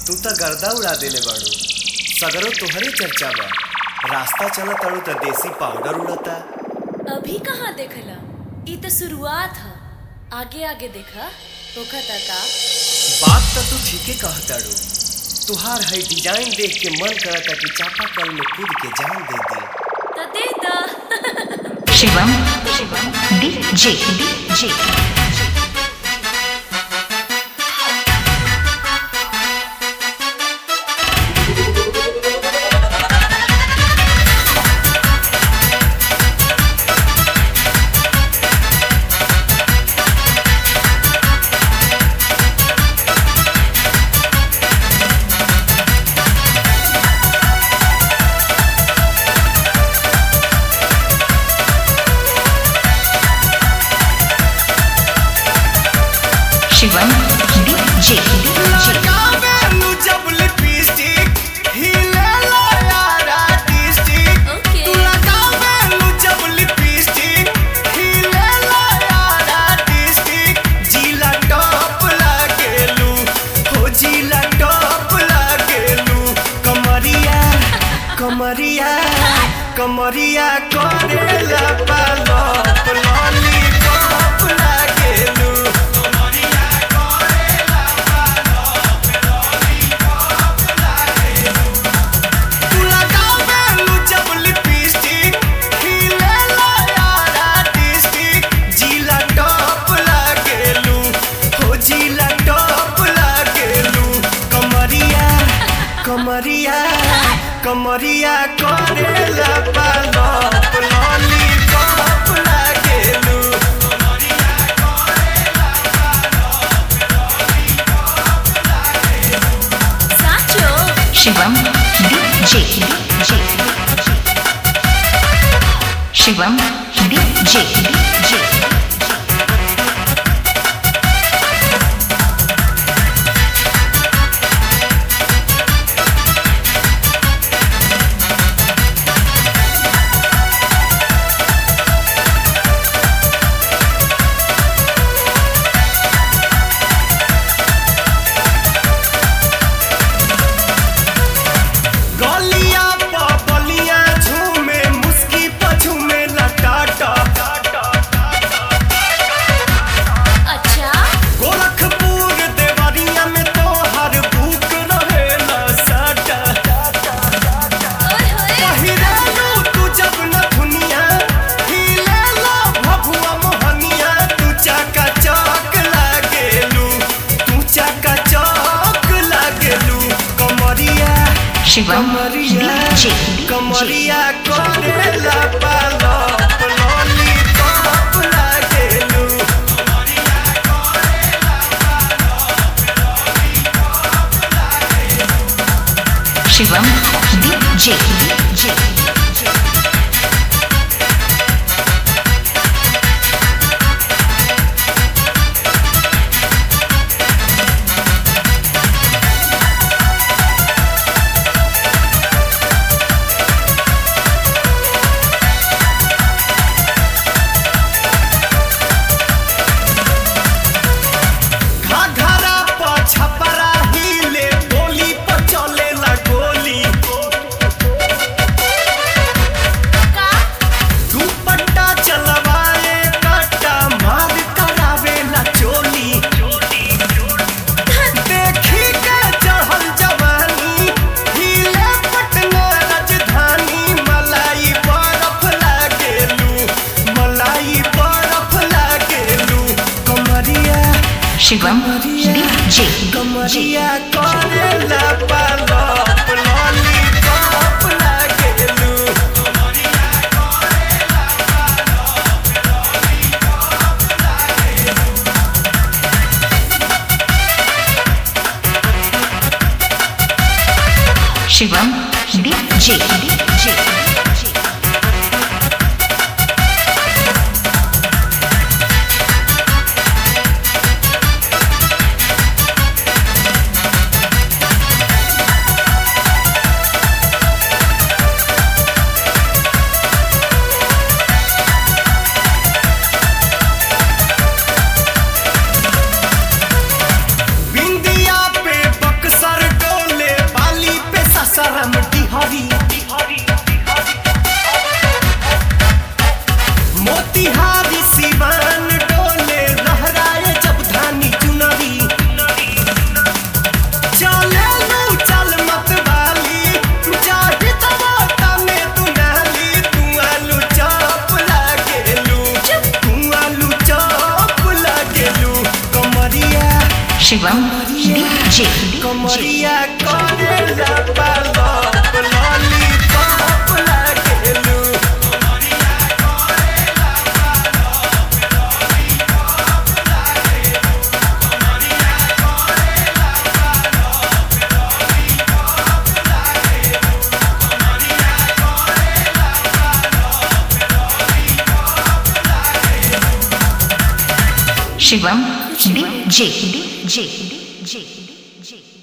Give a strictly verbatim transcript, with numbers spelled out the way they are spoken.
तू तो गर्दा उड़ा देले बाड़ू। सगरो तोहरे चर्चा बा। रास्ता चला ताड़ू तो देसी पाउडर उड़ता। अभी कहाँ देखला, ई तो शुरुआत है। आगे आगे देखा होखता का। बात तो तू ठीके कहताड़ू। तुहार है डिजाइन देख के मन करता कि चापाकल में कूद के जान दे दी। तो दे दा। Shivam DJ DJ Shivam DJ लगावेलू जब लिपस्टिक हिलेला यारा डिस्ट्रिक्ट। ओके। तू लगावेलू जब लिपस्टिक हिलेला यारा डिस्ट्रिक्ट। जिला टॉप लागेलू हो जिला टॉप लागेलू। कमरिया कमरिया कमरिया करेला पालप लॉलीपॉप लागेलू। कमरिया कमरिया करेला पालप लॉलीपॉप लागेलू। साचो। Shivam DJ DJ Shivam DJ DJ गलिया प बलिया झूमे मुस्की प झूमे लटाटा। अच्छा। गोरखपुर देवरिया में तो हर भूख रहेला साटा। ओए होए। पहिरेलू तू जब नथुनिया हिलेला भभुआ मोहनिया। तू चाका चौक लागेलू तू चाका चौक लागेलू। कमरिया शिवम डीजे कमरिया करेला पालप लॉलीपॉप लागेलू। शिवम डीजे डीजे घाघरा प छपरा हिले गोली प चलेला गोली। का। दुपट्टा चलवाए कट्टा मार करावेला चोली। देखी के चढ़ल जवानी हिले पटना राजधानी। मलाई बरफ लागेलू मलाई बरफ लागेलू। कमरिया शिवम डीजे कमरिया करेला पालप लॉलीपॉप लागेलू। शिवम डीजे डीजे बिंदिया पे बक्सर डोर डीजे कमरिया करेला पालप लॉलीपॉप लागेलू Shivam DJ DJ DJ DJ